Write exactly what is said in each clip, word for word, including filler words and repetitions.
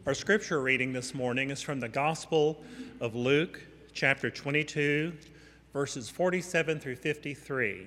Our scripture reading this morning is from the Gospel of Luke, chapter twenty-two, verses forty-seven through fifty-three.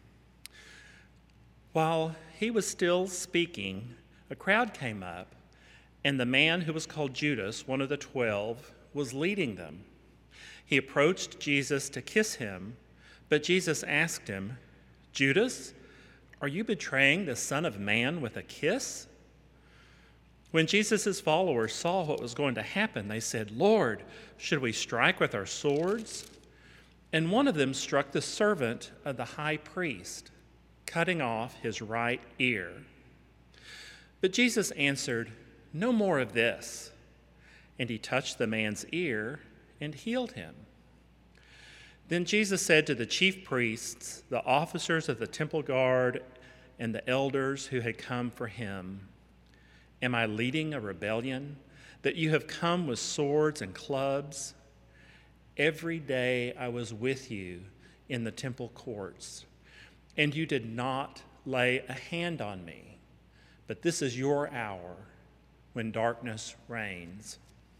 While he was still speaking, a crowd came up, and the man who was called Judas, one of the twelve, was leading them. He approached Jesus to kiss him, but Jesus asked him, "Judas, are you betraying the Son of Man with a kiss?" When Jesus' followers saw what was going to happen, they said, "Lord, should we strike with our swords?" And one of them struck the servant of the high priest, cutting off his right ear. But Jesus answered, "No more of this." And he touched the man's ear and healed him. Then Jesus said to the chief priests, the officers of the temple guard, and the elders who had come for him, "Am I leading a rebellion, that you have come with swords and clubs? Every day I was with you in the temple courts, and you did not lay a hand on me. But this is your hour when darkness reigns."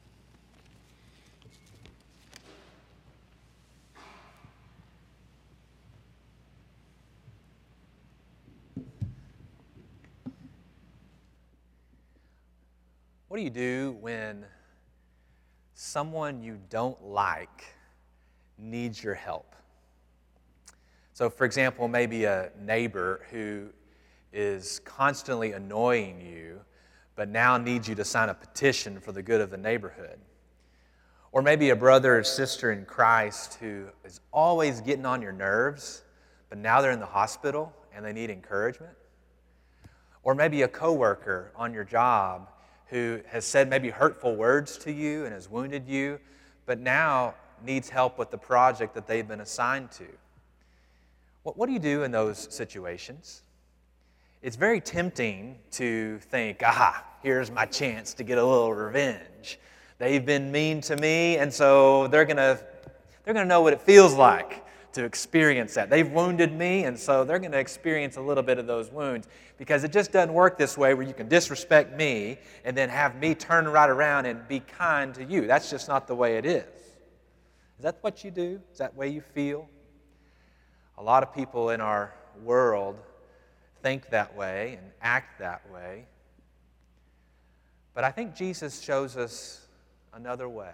What do you do when someone you don't like needs your help? So, for example, maybe a neighbor who is constantly annoying you, but now needs you to sign a petition for the good of the neighborhood. Or maybe a brother or sister in Christ who is always getting on your nerves, but now they're in the hospital and they need encouragement. Or maybe a coworker on your job who has said maybe hurtful words to you and has wounded you, but now needs help with the project that they've been assigned to. What, what do you do in those situations? It's very tempting to think, aha, here's my chance to get a little revenge. They've been mean to me, and so they're gonna, they're gonna know what it feels like to experience that. They've wounded me, and so they're going to experience a little bit of those wounds, because it just doesn't work this way where you can disrespect me and then have me turn right around and be kind to you. That's just not the way it is. Is that what you do? Is that the way you feel? A lot of people in our world think that way and act that way. But I think Jesus shows us another way.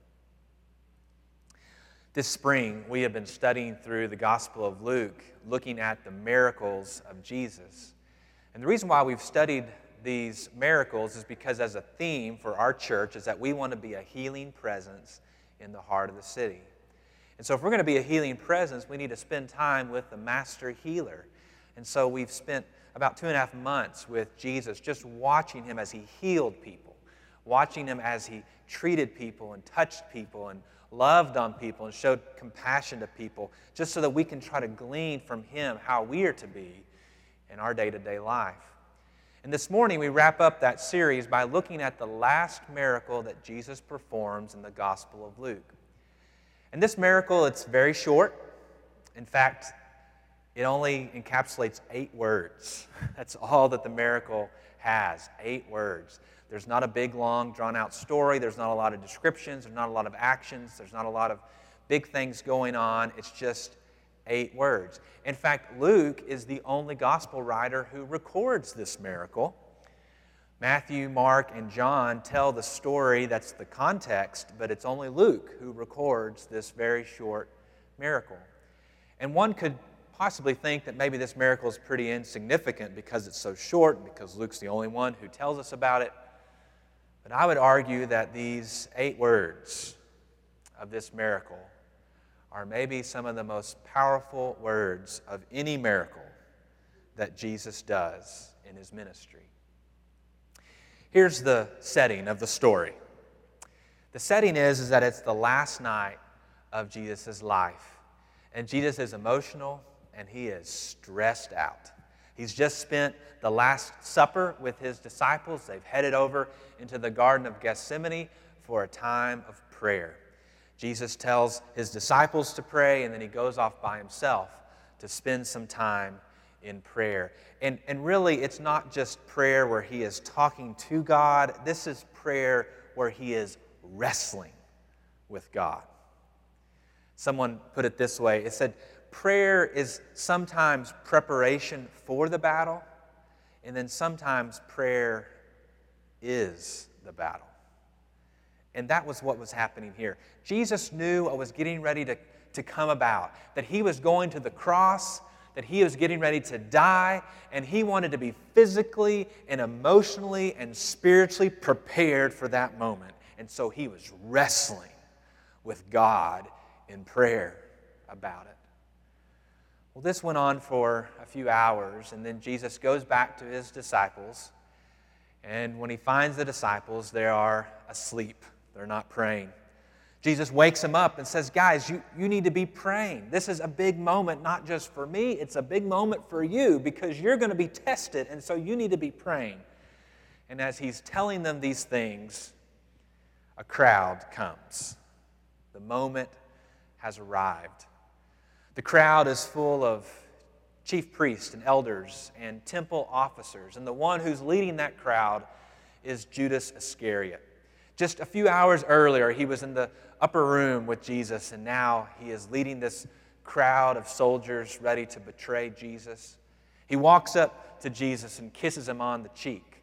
This spring, we have been studying through the Gospel of Luke, looking at the miracles of Jesus. And the reason why we've studied these miracles is because as a theme for our church is that we want to be a healing presence in the heart of the city. And so if we're going to be a healing presence, we need to spend time with the master healer. And so we've spent about two and a half months with Jesus just watching him as he healed people, watching him as he treated people and touched people and loved on people and showed compassion to people, just so that we can try to glean from him how we are to be in our day-to-day life. And this morning we wrap up that series by looking at the last miracle that Jesus performs in the Gospel of Luke. And this miracle, it's very short. In fact, it only encapsulates eight words. That's all that the miracle has, eight words. There's not a big, long, drawn-out story. There's not a lot of descriptions. There's not a lot of actions. There's not a lot of big things going on. It's just eight words. In fact, Luke is the only gospel writer who records this miracle. Matthew, Mark, and John tell the story that's the context, but it's only Luke who records this very short miracle. And one could possibly think that maybe this miracle is pretty insignificant because it's so short, because Luke's the only one who tells us about it. But I would argue that these eight words of this miracle are maybe some of the most powerful words of any miracle that Jesus does in his ministry. Here's the setting of the story. The setting is, is that it's the last night of Jesus' life. And Jesus is emotional and he is stressed out. He's just spent the Last Supper with his disciples. They've headed over into the Garden of Gethsemane for a time of prayer. Jesus tells his disciples to pray, and then he goes off by himself to spend some time in prayer. And, and really, it's not just prayer where he is talking to God. This is prayer where he is wrestling with God. Someone put it this way. It said, prayer is sometimes preparation for the battle, and then sometimes prayer is the battle. And that was what was happening here. Jesus knew what was getting ready to, to come about, that he was going to the cross, that he was getting ready to die, and he wanted to be physically and emotionally and spiritually prepared for that moment. And so he was wrestling with God in prayer about it. Well, this went on for a few hours, and then Jesus goes back to his disciples, and when he finds the disciples, they are asleep. They're not praying. Jesus wakes them up and says, guys, you, you need to be praying. This is a big moment, not just for me, it's a big moment for you because you're going to be tested, and so you need to be praying. And as he's telling them these things, a crowd comes. The moment has arrived. The crowd is full of chief priests and elders and temple officers, and the one who's leading that crowd is Judas Iscariot. Just a few hours earlier, he was in the upper room with Jesus, and now he is leading this crowd of soldiers ready to betray Jesus. He walks up to Jesus and kisses him on the cheek.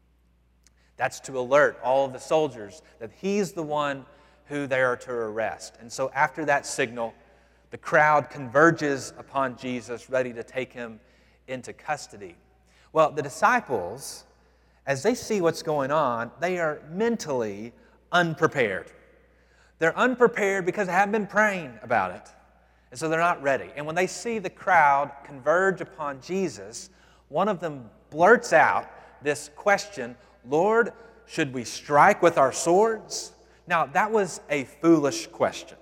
That's to alert all of the soldiers that he's the one who they are to arrest. And so after that signal, the crowd converges upon Jesus, ready to take him into custody. Well, the disciples, as they see what's going on, they are mentally unprepared. They're unprepared because they haven't been praying about it. And so they're not ready. And when they see the crowd converge upon Jesus, one of them blurts out this question, Lord, should we strike with our swords? Now, that was a foolish question.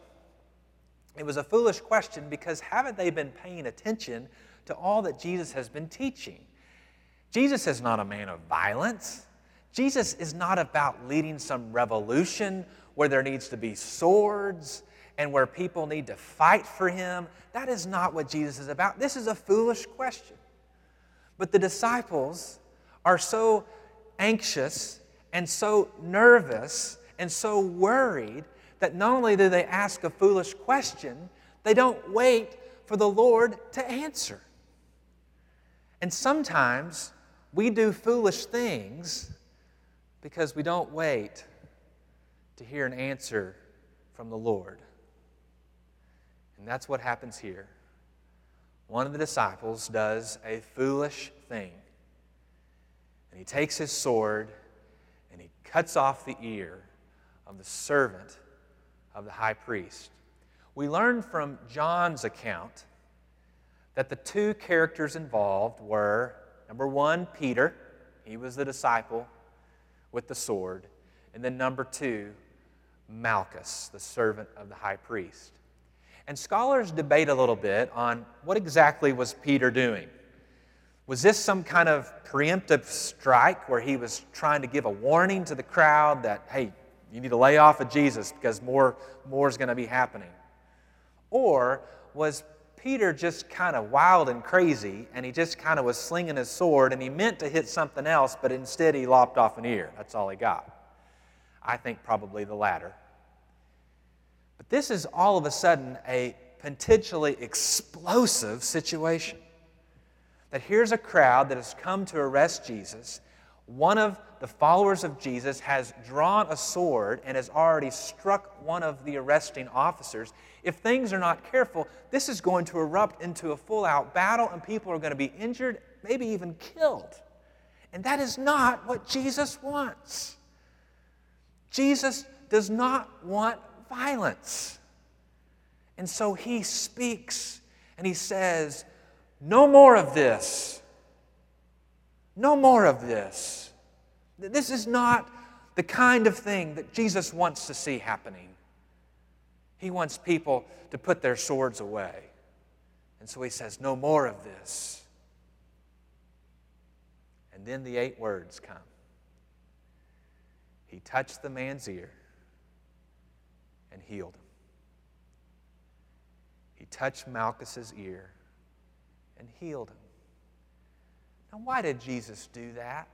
It was a foolish question because haven't they been paying attention to all that Jesus has been teaching? Jesus is not a man of violence. Jesus is not about leading some revolution where there needs to be swords and where people need to fight for him. That is not what Jesus is about. This is a foolish question. But the disciples are so anxious and so nervous and so worried that not only do they ask a foolish question, they don't wait for the Lord to answer. And sometimes we do foolish things because we don't wait to hear an answer from the Lord. And that's what happens here. One of the disciples does a foolish thing. And he takes his sword and he cuts off the ear of the servant of the high priest. We learn from John's account that the two characters involved were, number one, Peter. He was the disciple with the sword. And then number two, Malchus, the servant of the high priest. And scholars debate a little bit on what exactly was Peter doing. Was this some kind of preemptive strike where he was trying to give a warning to the crowd that, hey, you need to lay off of Jesus because more, more is going to be happening? Or was Peter just kind of wild and crazy and he just kind of was slinging his sword and he meant to hit something else, but instead he lopped off an ear? That's all he got. I think probably the latter. But this is all of a sudden a potentially explosive situation. That here's a crowd that has come to arrest Jesus. One of the followers of Jesus has drawn a sword and has already struck one of the arresting officers. If things are not careful, this is going to erupt into a full-out battle and people are going to be injured, maybe even killed. And that is not what Jesus wants. Jesus does not want violence. And so he speaks and he says, no more of this. No more of this. This is not the kind of thing that Jesus wants to see happening. He wants people to put their swords away. And so he says, no more of this. And then the eight words come. He touched the man's ear and healed him. He touched Malchus's ear and healed him. Now, why did Jesus do that?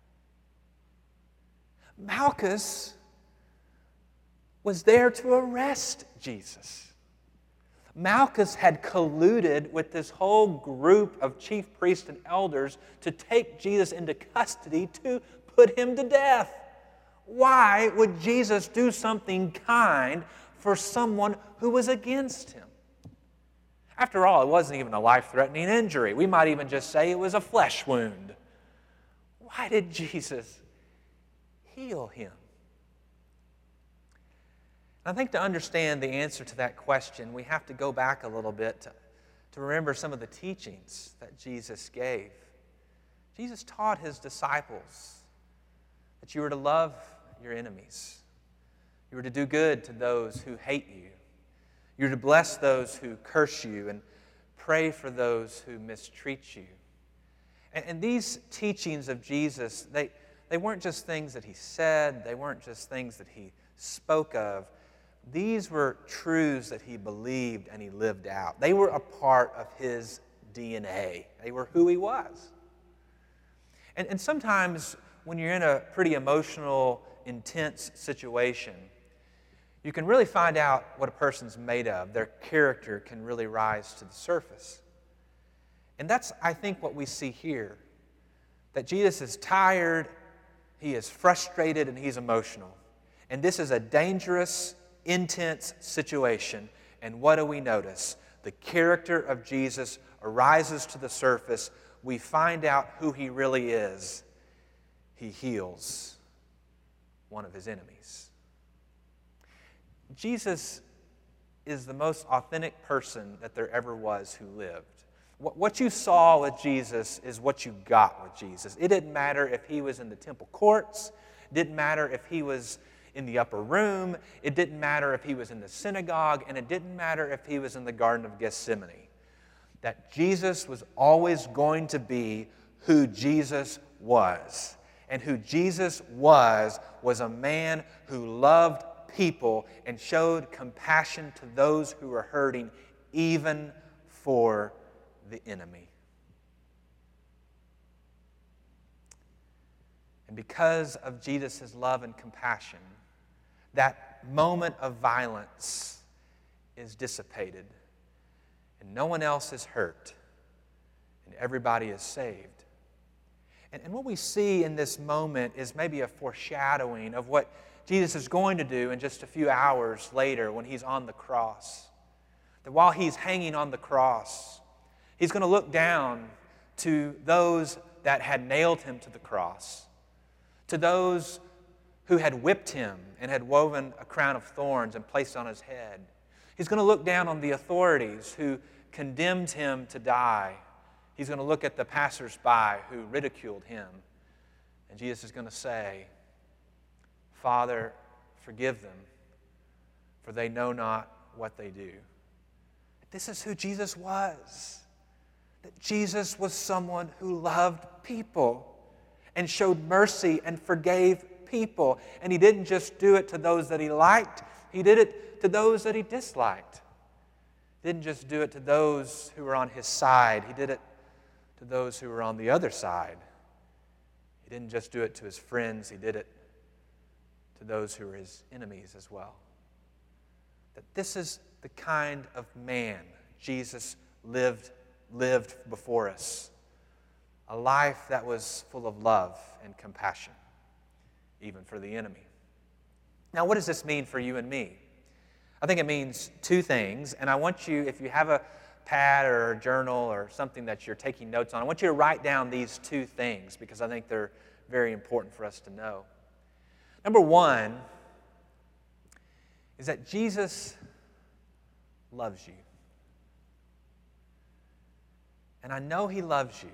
Malchus was there to arrest Jesus. Malchus had colluded with this whole group of chief priests and elders to take Jesus into custody to put him to death. Why would Jesus do something kind for someone who was against him? After all, it wasn't even a life-threatening injury. We might even just say it was a flesh wound. Why did Jesus heal him? I think to understand the answer to that question, we have to go back a little bit to, to remember some of the teachings that Jesus gave. Jesus taught his disciples that you were to love your enemies. You were to do good to those who hate you. You were to bless those who curse you and pray for those who mistreat you. And, and these teachings of Jesus, they, they weren't just things that he said. They weren't just things that he spoke of. These were truths that he believed and he lived out. They were a part of his D N A. They were who he was. And, and sometimes when you're in a pretty emotional, intense situation, you can really find out what a person's made of. Their character can really rise to the surface. And that's, I think, what we see here. That Jesus is tired, he is frustrated, and he's emotional. And this is a dangerous, intense situation. And what do we notice? The character of Jesus arises to the surface. We find out who he really is. He heals one of his enemies. Jesus is the most authentic person that there ever was who lived. What you saw with Jesus is what you got with Jesus. It didn't matter if he was in the temple courts. It didn't matter if he was in the upper room. It didn't matter if he was in the synagogue. And it didn't matter if he was in the Garden of Gethsemane. That Jesus was always going to be who Jesus was. And who Jesus was was a man who loved people and showed compassion to those who were hurting, even for the enemy. And because of Jesus' love and compassion, that moment of violence is dissipated, and no one else is hurt, and everybody is saved. And, and what we see in this moment is maybe a foreshadowing of what Jesus is going to do in just a few hours later when he's on the cross. That while he's hanging on the cross, he's going to look down to those that had nailed him to the cross, to those who had whipped him and had woven a crown of thorns and placed on his head. He's going to look down on the authorities who condemned him to die. He's going to look at the passers-by who ridiculed him. And Jesus is going to say, Father, forgive them, for they know not what they do. This is who Jesus was. That Jesus was someone who loved people and showed mercy and forgave people. And he didn't just do it to those that he liked. He did it to those that he disliked. He didn't just do it to those who were on his side. He did it to those who were on the other side. He didn't just do it to his friends. He did it to those who were his enemies as well. That this is the kind of man Jesus lived, lived before us. A life that was full of love and compassion, even for the enemy. Now, what does this mean for you and me? I think it means two things, and I want you, if you have a pad or a journal or something that you're taking notes on, I want you to write down these two things because I think they're very important for us to know. Number one is that Jesus loves you. And I know he loves you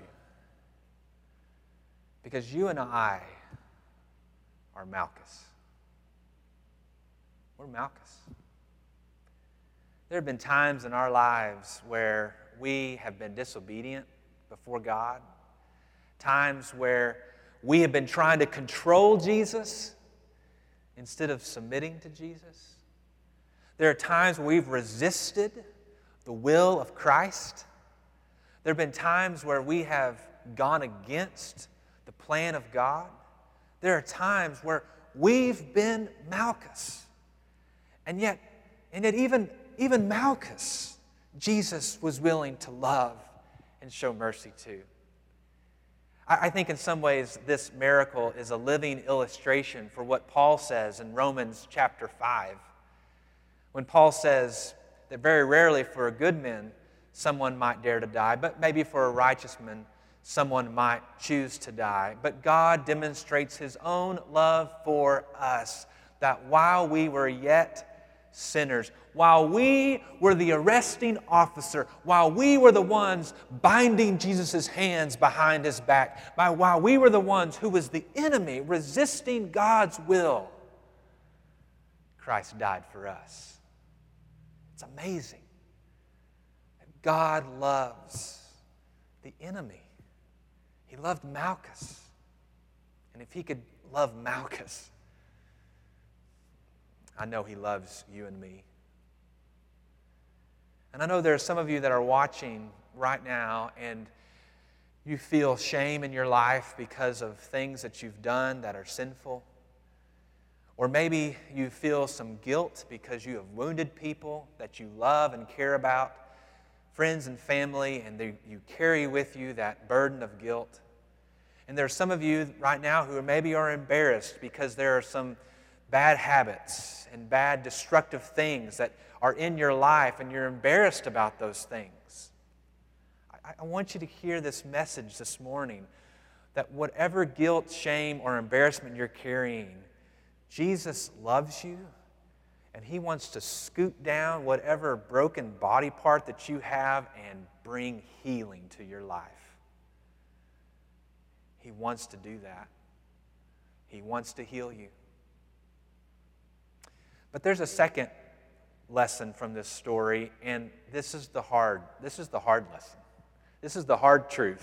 because you and I are Malchus. We're Malchus. There have been times in our lives where we have been disobedient before God, times where we have been trying to control Jesus instead of submitting to Jesus. There are times where we've resisted the will of Christ. There have been times where we have gone against the plan of God. There are times where we've been Malchus. And yet, and yet even, even Malchus, Jesus was willing to love and show mercy to. I, I think in some ways this miracle is a living illustration for what Paul says in Romans chapter five. When Paul says that very rarely for a good man someone might dare to die, but maybe for a righteous man someone might choose to die. But God demonstrates His own love for us, that while we were yet sinners, while we were the arresting officer, while we were the ones binding Jesus' hands behind His back, by while we were the ones who was the enemy resisting God's will, Christ died for us. It's amazing that God loves the enemy. He loved Malchus. And if He could love Malchus, I know He loves you and me. And I know there are some of you that are watching right now and you feel shame in your life because of things that you've done that are sinful. Or maybe you feel some guilt because you have wounded people that you love and care about, friends and family, and they, you carry with you that burden of guilt. And there are some of you right now who maybe are embarrassed because there are some bad habits and bad destructive things that are in your life, and you're embarrassed about those things. I, I want you to hear this message this morning, that whatever guilt, shame, or embarrassment you're carrying, Jesus loves you, and He wants to scoot down whatever broken body part that you have and bring healing to your life. He wants to do that. He wants to heal you. But there's a second lesson from this story, and this is the hard, this is the hard lesson. This is the hard truth.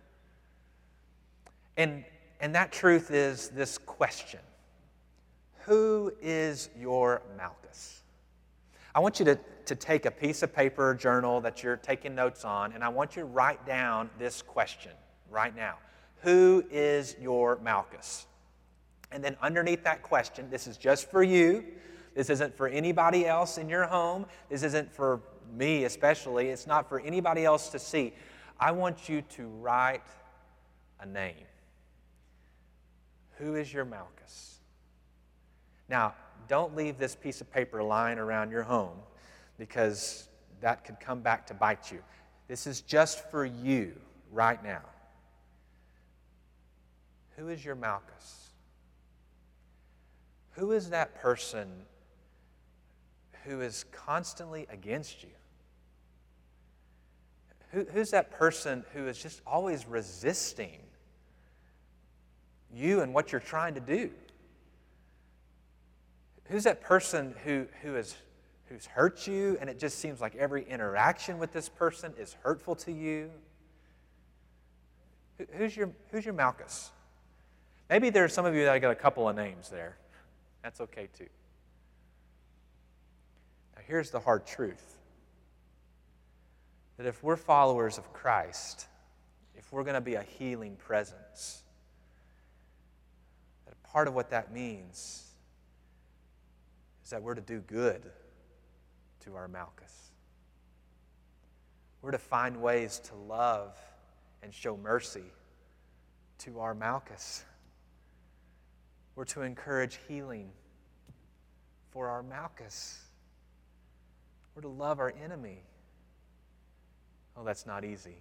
And, and that truth is this question: who is your Malchus? I want you to, to take a piece of paper or journal that you're taking notes on, and I want you to write down this question right now. Who is your Malchus? And then underneath that question, this is just for you. This isn't for anybody else in your home. This isn't for me especially. It's not for anybody else to see. I want you to write a name. Who is your Malchus? Now, don't leave this piece of paper lying around your home, because that could come back to bite you. This is just for you right now. Who is your Malchus? Who is that person who is constantly against you? Who, who's that person who is just always resisting you and what you're trying to do? Who's that person who, who is, who's hurt you, and it just seems like every interaction with this person is hurtful to you? Who, who's your, who's your Malchus? Maybe there are some of you that got a couple of names there. That's okay too. Now here's the hard truth. That if we're followers of Christ, if we're going to be a healing presence, that part of what that means is that we're to do good to our Malchus. We're to find ways to love and show mercy to our Malchus. We're to encourage healing for our Malchus. We're to love our enemy. Oh, that's not easy.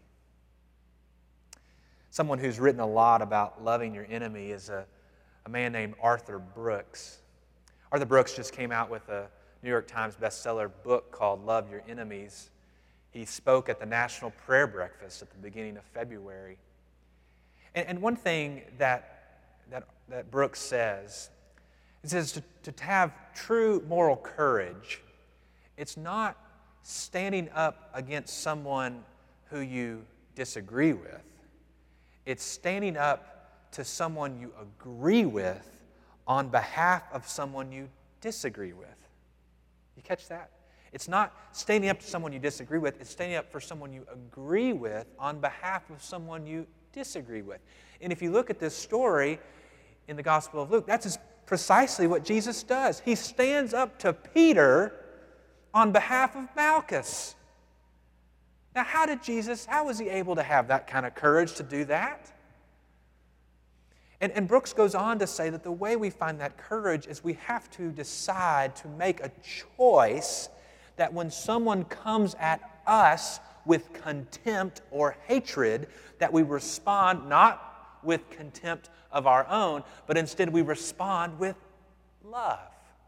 Someone who's written a lot about loving your enemy is a, a man named Arthur Brooks. Arthur Brooks just came out with a New York Times bestseller book called Love Your Enemies. He spoke at the National Prayer Breakfast at the beginning of February. And, and one thing that That, that Brooks says, it says to, to have true moral courage, it's not standing up against someone who you disagree with. It's standing up to someone you agree with on behalf of someone you disagree with. You catch that? It's not standing up to someone you disagree with, it's standing up for someone you agree with on behalf of someone you disagree with. And if you look at this story in the Gospel of Luke, that's precisely what Jesus does. He stands up to Peter on behalf of Malchus. Now, how did Jesus, how was he able to have that kind of courage to do that? And, and Brooks goes on to say that the way we find that courage is we have to decide to make a choice that when someone comes at us with contempt or hatred, that we respond not with contempt of our own, but instead we respond with love.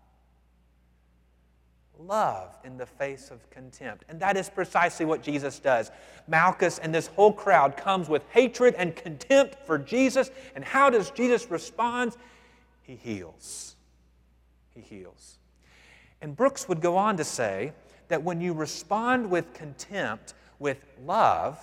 Love in the face of contempt. And that is precisely what Jesus does. Malchus and this whole crowd comes with hatred and contempt for Jesus. And how does Jesus respond? He heals. He heals. And Brooks would go on to say that when you respond with contempt, with love,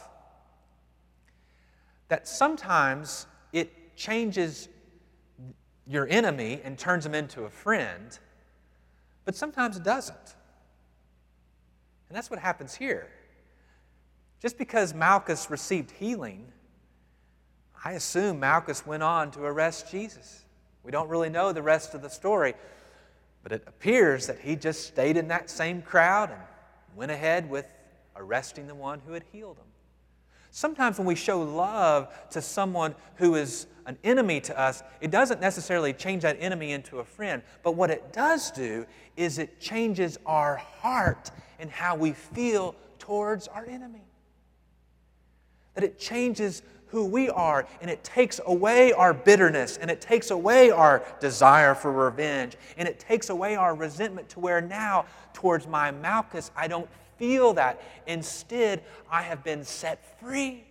that sometimes it changes your enemy and turns him into a friend, but sometimes it doesn't. And that's what happens here. Just because Malchus received healing, I assume Malchus went on to arrest Jesus. We don't really know the rest of the story, but it appears that he just stayed in that same crowd and went ahead with arresting the one who had healed him. Sometimes when we show love to someone who is an enemy to us, it doesn't necessarily change that enemy into a friend. But what it does do is it changes our heart and how we feel towards our enemy. That it changes who we are, and it takes away our bitterness, and it takes away our desire for revenge, and it takes away our resentment to where now towards my Malchus I don't feel that. Instead, I have been set free.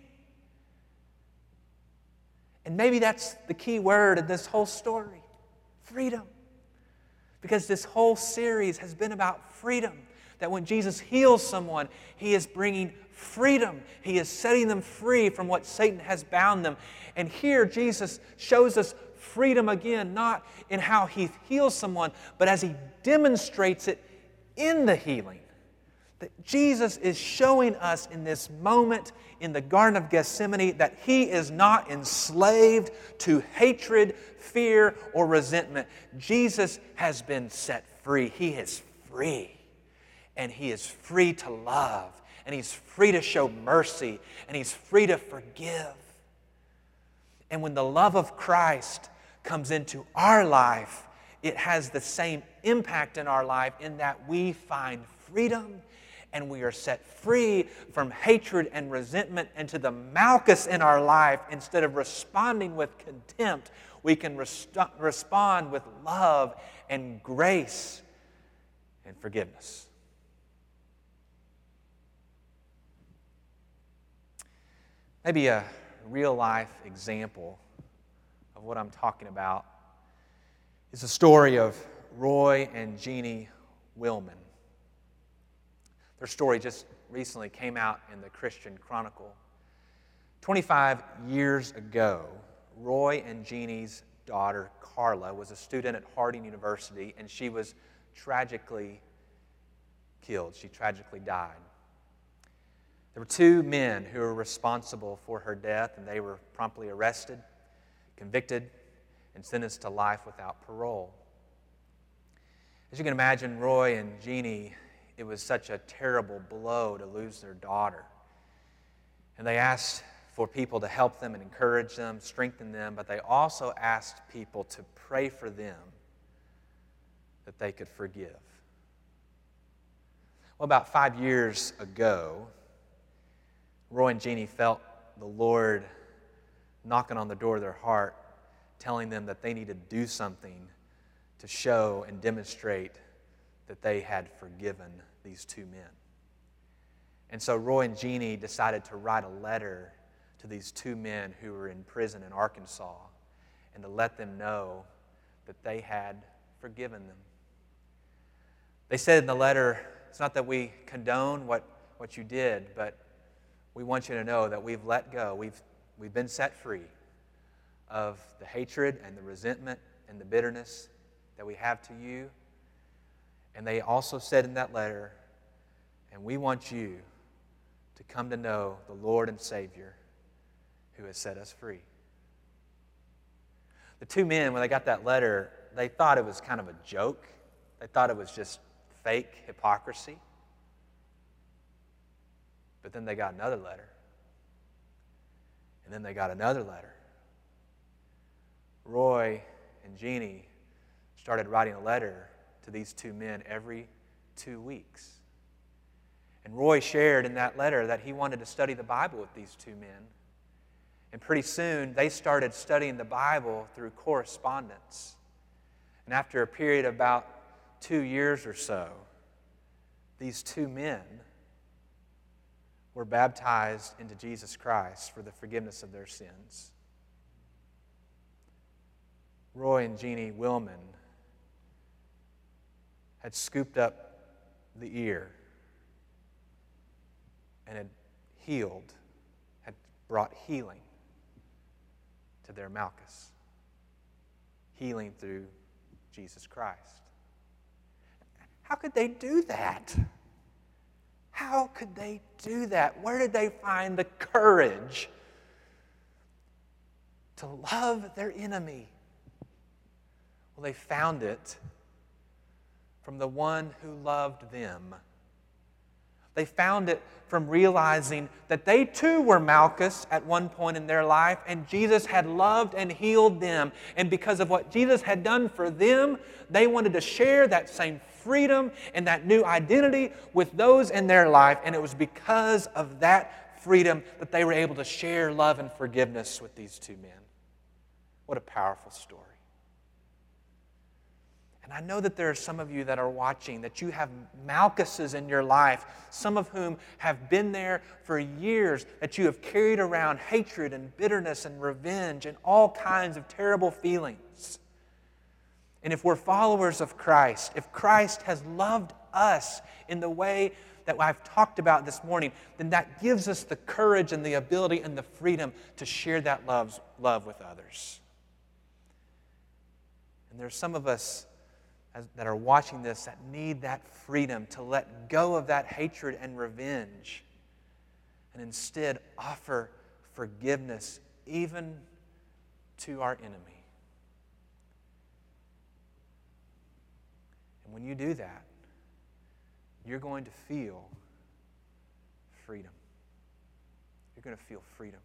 And maybe that's the key word of this whole story, freedom. Because this whole series has been about freedom. That when Jesus heals someone, He is bringing freedom. He is setting them free from what Satan has bound them. And here Jesus shows us freedom again, not in how He heals someone, but as He demonstrates it in the healing. That Jesus is showing us in this moment in the Garden of Gethsemane that He is not enslaved to hatred, fear, or resentment. Jesus has been set free. He is free. And He is free to love. And He's free to show mercy. And He's free to forgive. And when the love of Christ comes into our life, it has the same impact in our life in that we find freedom and we are set free from hatred and resentment. And to the Malchus in our life, instead of responding with contempt, we can rest- respond with love and grace and forgiveness. Maybe a real-life example of what I'm talking about is the story of Roy and Jeannie Willman. Their story just recently came out in the Christian Chronicle. twenty-five years ago, Roy and Jeannie's daughter, Carla, was a student at Harding University, and she was tragically killed. She tragically died. There were two men who were responsible for her death, and they were promptly arrested, convicted, and sentenced to life without parole. As you can imagine, Roy and Jeannie, it was such a terrible blow to lose their daughter. And they asked for people to help them and encourage them, strengthen them, but they also asked people to pray for them that they could forgive. Well, about five years ago, Roy and Jeannie felt the Lord knocking on the door of their heart, telling them that they needed to do something to show and demonstrate that they had forgiven these two men. And so Roy and Jeannie decided to write a letter to these two men who were in prison in Arkansas and to let them know that they had forgiven them. They said in the letter, it's not that we condone what, what you did, but we want you to know that we've let go. We've, we've been set free of the hatred and the resentment and the bitterness that we have to you. And they also said in that letter, and we want you to come to know the Lord and Savior who has set us free. The two men, when they got that letter, they thought it was kind of a joke. They thought it was just fake hypocrisy. But then they got another letter. And then they got another letter. Roy and Jeannie started writing a letter to these two men every two weeks. And Roy shared in that letter that he wanted to study the Bible with these two men. And pretty soon, they started studying the Bible through correspondence. And after a period of about two years or so, these two men were baptized into Jesus Christ for the forgiveness of their sins. Roy and Jeannie Willman had scooped up the ear and had healed, had brought healing to their Malchus. Healing through Jesus Christ. How could they do that? How could they do that? Where did they find the courage to love their enemy? Well, they found it from the one who loved them. They found it from realizing that they too were Malchus at one point in their life, and Jesus had loved and healed them. And because of what Jesus had done for them, they wanted to share that same freedom and that new identity with those in their life. And it was because of that freedom that they were able to share love and forgiveness with these two men. What a powerful story. And I know that there are some of you that are watching, that you have Malchuses in your life, some of whom have been there for years, that you have carried around hatred and bitterness and revenge and all kinds of terrible feelings. And if we're followers of Christ, if Christ has loved us in the way that I've talked about this morning, then that gives us the courage and the ability and the freedom to share that love, love with others. And there's some of us As, that are watching this that need that freedom to let go of that hatred and revenge and instead offer forgiveness even to our enemy. And when you do that, you're going to feel freedom. You're going to feel freedom.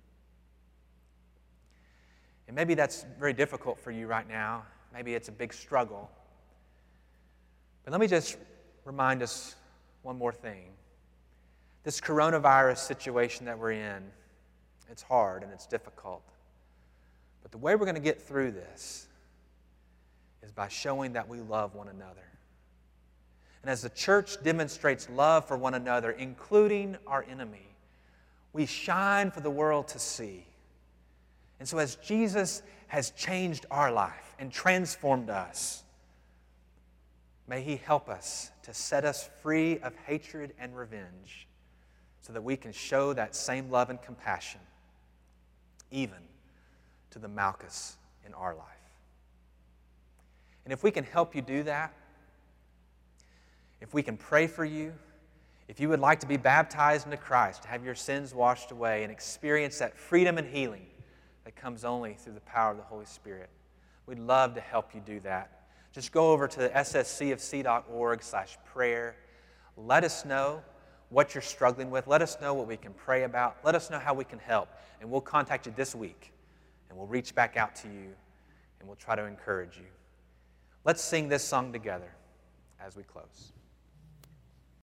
And maybe that's very difficult for you right now. Maybe it's a big struggle. But let me just remind us one more thing. This coronavirus situation that we're in, it's hard and it's difficult. But the way we're going to get through this is by showing that we love one another. And as the church demonstrates love for one another, including our enemy, we shine for the world to see. And so as Jesus has changed our life and transformed us, may He help us to set us free of hatred and revenge so that we can show that same love and compassion even to the Malchus in our life. And if we can help you do that, if we can pray for you, if you would like to be baptized into Christ, to have your sins washed away and experience that freedom and healing that comes only through the power of the Holy Spirit, we'd love to help you do that. Just go over to s s c f c dot org slash prayer. Let us know what you're struggling with. Let us know what we can pray about. Let us know how we can help. And we'll contact you this week. And we'll reach back out to you. And we'll try to encourage you. Let's sing this song together as we close.